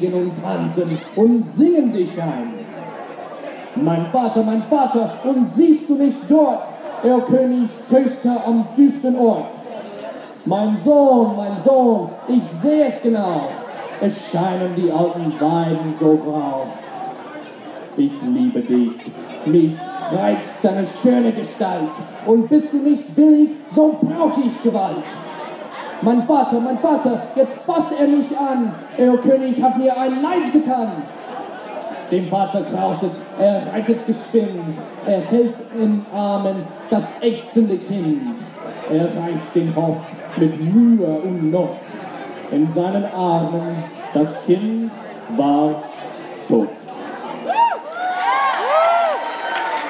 wiegen und tanzen und singen dich ein. Mein Vater, und siehst du nicht dort, der König Töchter am düsteren Ort? Mein Sohn, ich sehe es genau, es scheinen die alten Weiden so grau. Ich liebe dich, mich reizt deine schöne Gestalt, und bist du nicht willig, so brauch ich Gewalt. Mein Vater, jetzt fasst er mich an, der König hat mir ein Leid getan. Dem Vater grauset, er reitet geschwind, er hält in Armen das ächzende Kind. Er reicht den Hof mit Mühe und Not, in seinen Armen das Kind war tot.